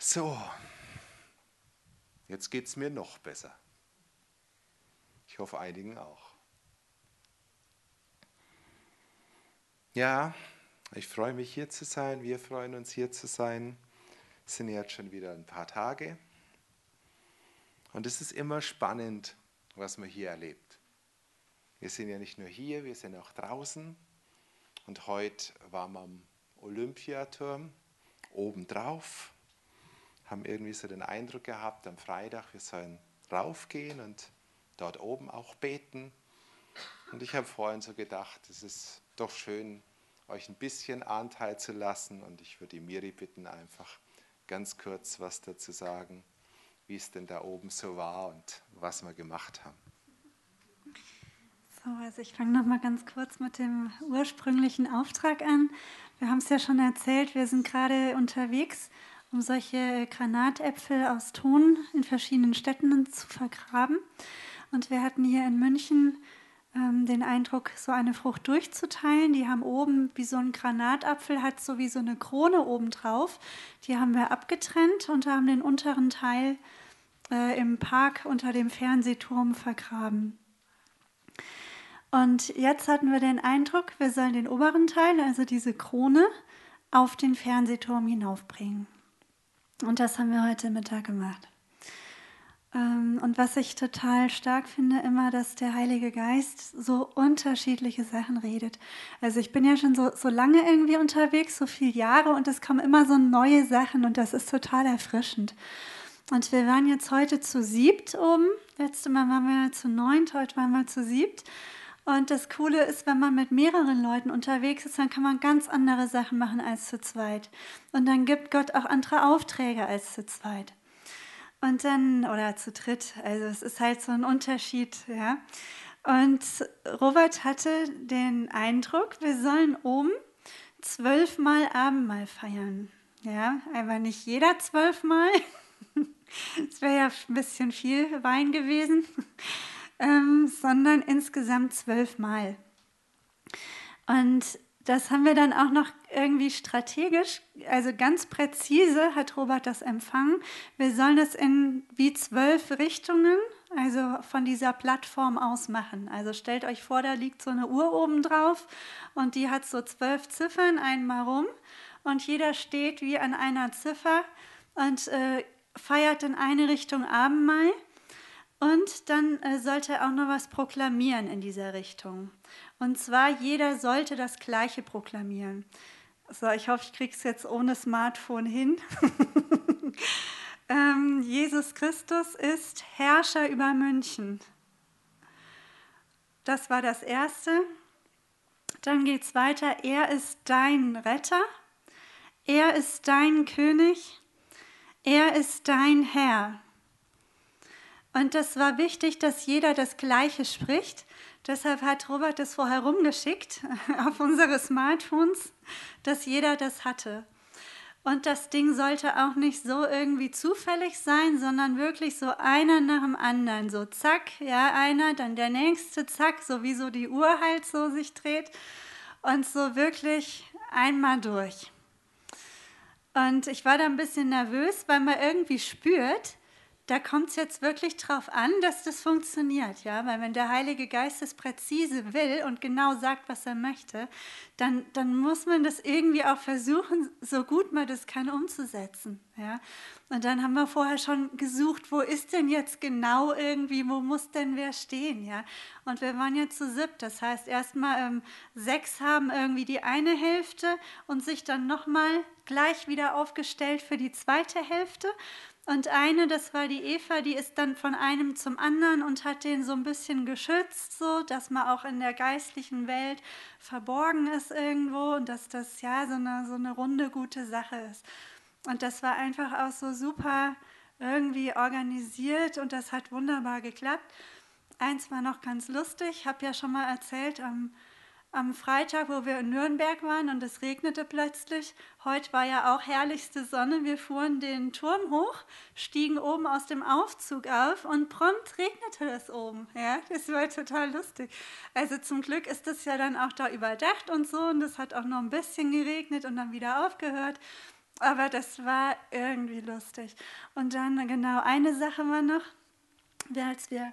So, jetzt geht es mir noch besser. Ich hoffe, einigen auch. Ja, ich freue mich, hier zu sein. Wir freuen uns, hier zu sein. Es sind jetzt schon wieder ein paar Tage. Und es ist immer spannend, was man hier erlebt. Wir sind ja nicht nur hier, wir sind auch draußen. Und heute waren wir am Olympiaturm obendrauf. Haben irgendwie so den Eindruck gehabt, am Freitag, wir sollen raufgehen und dort oben auch beten. Und ich habe vorhin so gedacht, es ist doch schön, euch ein bisschen Anteil zu lassen. Und ich würde die Miri bitten, einfach ganz kurz was dazu sagen, wie es denn da oben so war und was wir gemacht haben. So, also ich fange noch mal ganz kurz mit dem ursprünglichen Auftrag an. Wir haben es ja schon erzählt, wir sind gerade unterwegs, um solche Granatäpfel aus Ton in verschiedenen Städten zu vergraben. Und wir hatten hier in München den Eindruck, so eine Frucht durchzuteilen. Die haben oben, wie so ein Granatapfel, hat so wie so eine Krone oben drauf. Die haben wir abgetrennt und haben den unteren Teil im Park unter dem Fernsehturm vergraben. Und jetzt hatten wir den Eindruck, wir sollen den oberen Teil, also diese Krone, auf den Fernsehturm hinaufbringen. Und das haben wir heute Mittag gemacht. Und was ich total stark finde, immer, dass der Heilige Geist so unterschiedliche Sachen redet. Also ich bin ja schon so lange irgendwie unterwegs, so viele Jahre, und es kommen immer so neue Sachen und das ist total erfrischend. Und wir waren jetzt heute zu 7 oben. Letztes Mal waren wir zu 9, heute waren wir zu 7. Und das Coole ist, wenn man mit mehreren Leuten unterwegs ist, dann kann man ganz andere Sachen machen als zu zweit. Und dann gibt Gott auch andere Aufträge als zu zweit. Und dann, oder zu dritt, also es ist halt so ein Unterschied, ja. Und Robert hatte den Eindruck, wir sollen oben 12 Mal Abendmahl feiern. Ja, aber nicht jeder 12 Mal. Das wäre ja ein bisschen viel Wein gewesen. Sondern insgesamt 12 Mal. Und das haben wir dann auch noch irgendwie strategisch, also ganz präzise hat Robert das empfangen. Wir sollen das in wie 12 Richtungen, also von dieser Plattform aus machen. Also stellt euch vor, da liegt so eine Uhr oben drauf und die hat so 12 Ziffern einmal rum und jeder steht wie an einer Ziffer und feiert in eine Richtung Abendmahl. Und dann sollte er auch noch was proklamieren in dieser Richtung. Und zwar, jeder sollte das Gleiche proklamieren. So, ich hoffe, ich kriege es jetzt ohne Smartphone hin. Jesus Christus ist Herrscher über München. Das war das Erste. Dann geht es weiter. Er ist dein Retter. Er ist dein König. Er ist dein Herr. Und das war wichtig, dass jeder das Gleiche spricht. Deshalb hat Robert das vorher rumgeschickt auf unsere Smartphones, dass jeder das hatte. Und das Ding sollte auch nicht so irgendwie zufällig sein, sondern wirklich so einer nach dem anderen. So zack, ja, einer, dann der nächste, zack, so wie so die Uhr halt so sich dreht. Und so wirklich einmal durch. Und ich war da ein bisschen nervös, weil man irgendwie spürt, da kommt es jetzt wirklich drauf an, dass das funktioniert, ja, weil wenn der Heilige Geist es präzise will und genau sagt, was er möchte, dann muss man das irgendwie auch versuchen, so gut man das kann, umzusetzen, ja. Und dann haben wir vorher schon gesucht, wo ist denn jetzt genau irgendwie, wo muss denn wer stehen, ja. Und wir waren jetzt zu 7, das heißt erstmal 6 haben irgendwie die eine Hälfte und sich dann nochmal gleich wieder aufgestellt für die zweite Hälfte. Und eine, das war die Eva, die ist dann von einem zum anderen und hat den so ein bisschen geschützt, so dass man auch in der geistlichen Welt verborgen ist irgendwo und dass das ja so eine runde, gute Sache ist. Und das war einfach auch so super irgendwie organisiert und das hat wunderbar geklappt. Eins war noch ganz lustig, ich habe ja schon mal erzählt, am Freitag, wo wir in Nürnberg waren und es regnete plötzlich. Heute war ja auch herrlichste Sonne. Wir fuhren den Turm hoch, stiegen oben aus dem Aufzug auf und prompt regnete es oben. Ja, das war total lustig. Also zum Glück ist das ja dann auch da überdacht und so und es hat auch noch ein bisschen geregnet und dann wieder aufgehört. Aber das war irgendwie lustig. Und dann genau eine Sache war noch, als wir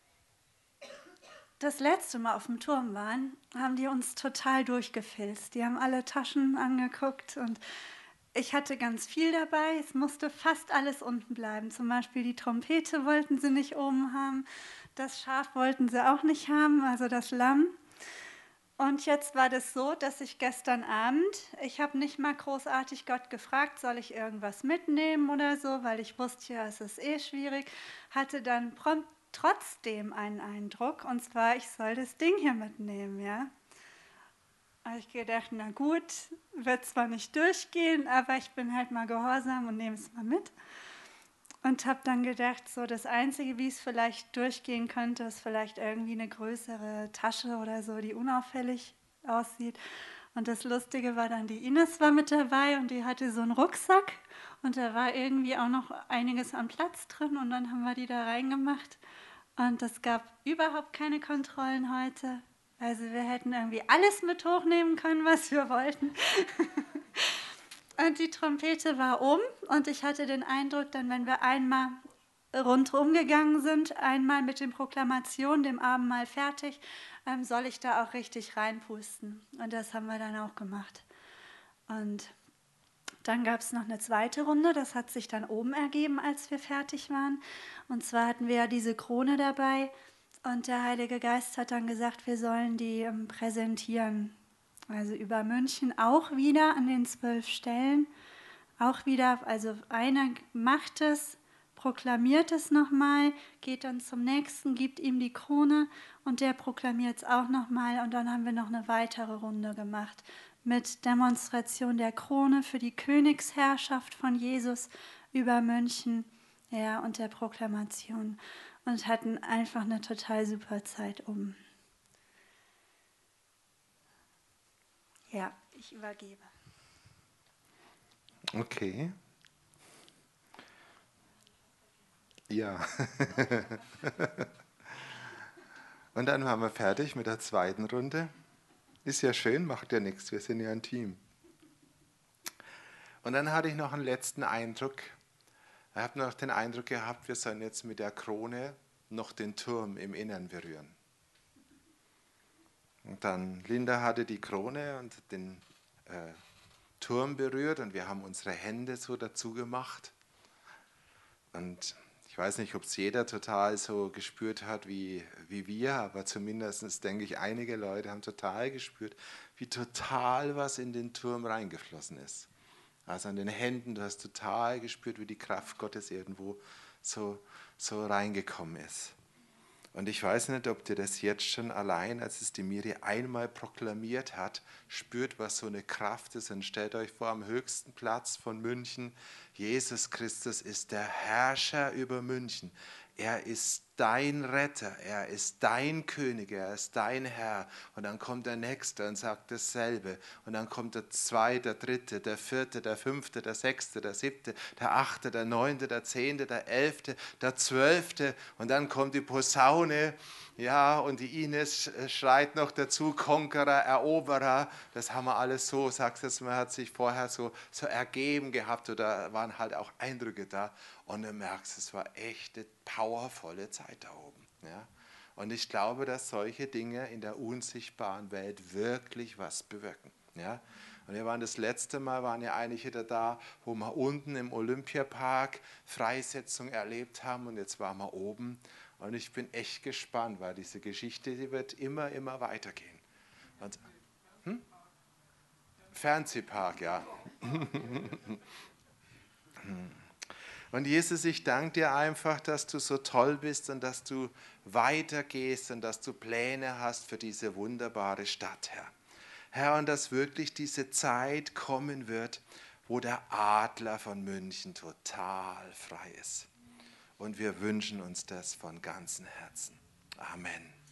das letzte Mal auf dem Turm waren, haben die uns total durchgefilzt. Die haben alle Taschen angeguckt und ich hatte ganz viel dabei. Es musste fast alles unten bleiben. Zum Beispiel die Trompete wollten sie nicht oben haben. Das Schaf wollten sie auch nicht haben, also das Lamm. Und jetzt war das so, dass ich gestern Abend, ich habe nicht mal großartig Gott gefragt, soll ich irgendwas mitnehmen oder so, weil ich wusste, ja, es ist eh schwierig, hatte dann prompt trotzdem einen Eindruck, und zwar, ich soll das Ding hier mitnehmen, ja. Habe ich gedacht, na gut, wird zwar nicht durchgehen, aber ich bin halt mal gehorsam und nehme es mal mit. Und habe dann gedacht, so das Einzige, wie es vielleicht durchgehen könnte, ist vielleicht irgendwie eine größere Tasche oder so, die unauffällig aussieht. Und das Lustige war dann, die Ines war mit dabei und die hatte so einen Rucksack und da war irgendwie auch noch einiges an Platz drin und dann haben wir die da reingemacht und es gab überhaupt keine Kontrollen heute. Also wir hätten irgendwie alles mit hochnehmen können, was wir wollten. Und die Trompete war um und ich hatte den Eindruck, dann, wenn wir einmal rundherum gegangen sind, einmal mit den Proklamationen, dem Abendmahl fertig, soll ich da auch richtig reinpusten. Und das haben wir dann auch gemacht. Und dann gab es noch eine zweite Runde, das hat sich dann oben ergeben, als wir fertig waren. Und zwar hatten wir ja diese Krone dabei und der Heilige Geist hat dann gesagt, wir sollen die präsentieren. Also über München auch wieder an den 12 Stellen. Auch wieder, also einer macht es, proklamiert es nochmal, geht dann zum nächsten, gibt ihm die Krone und der proklamiert es auch nochmal. Und dann haben wir noch eine weitere Runde gemacht mit Demonstration der Krone für die Königsherrschaft von Jesus über München, ja, und der Proklamation und hatten einfach eine total super Zeit um. Ja, ich übergebe. Okay. Ja. Und dann waren wir fertig mit der zweiten Runde. Ist ja schön, macht ja nichts, wir sind ja ein Team. Und dann hatte ich noch einen letzten Eindruck. Ich habe noch den Eindruck gehabt, wir sollen jetzt mit der Krone noch den Turm im Innern berühren. Und dann Linda hatte die Krone und den Turm berührt und wir haben unsere Hände so dazu gemacht. Und ich weiß nicht, ob es jeder total so gespürt hat wie wir, aber zumindest denke ich, einige Leute haben total gespürt, wie total was in den Turm reingeflossen ist. Also an den Händen, du hast total gespürt, wie die Kraft Gottes irgendwo so reingekommen ist. Und ich weiß nicht, ob dir das jetzt schon allein, als es die Miri einmal proklamiert hat, spürt, was so eine Kraft ist. Und stellt euch vor, am höchsten Platz von München, Jesus Christus ist der Herrscher über München. Er ist dein Retter, er ist dein König, er ist dein Herr. Und dann kommt der Nächste und sagt dasselbe. Und dann kommt der Zweite, der Dritte, der Vierte, der Fünfte, der Sechste, der Siebte, der Achte, der Neunte, der Zehnte, der Elfte, der Zwölfte. Und dann kommt die Posaune, ja, und die Ines schreit noch dazu, Konqueror, Eroberer. Das haben wir alles so, sagst du, man hat sich vorher so ergeben gehabt oder waren halt auch Eindrücke da. Und du merkst, es war echt eine powervolle Zeit da oben. Ja? Und ich glaube, dass solche Dinge in der unsichtbaren Welt wirklich was bewirken. Ja? Und wir waren das letzte Mal, waren ja eigentlich wieder da, wo wir unten im Olympiapark Freisetzung erlebt haben und jetzt waren wir oben. Und ich bin echt gespannt, weil diese Geschichte, die wird immer, immer weitergehen. Und, Fernsehpark, ja. Und Jesus, ich danke dir einfach, dass du so toll bist und dass du weitergehst und dass du Pläne hast für diese wunderbare Stadt, Herr. Herr, und dass wirklich diese Zeit kommen wird, wo der Adler von München total frei ist. Und wir wünschen uns das von ganzem Herzen. Amen.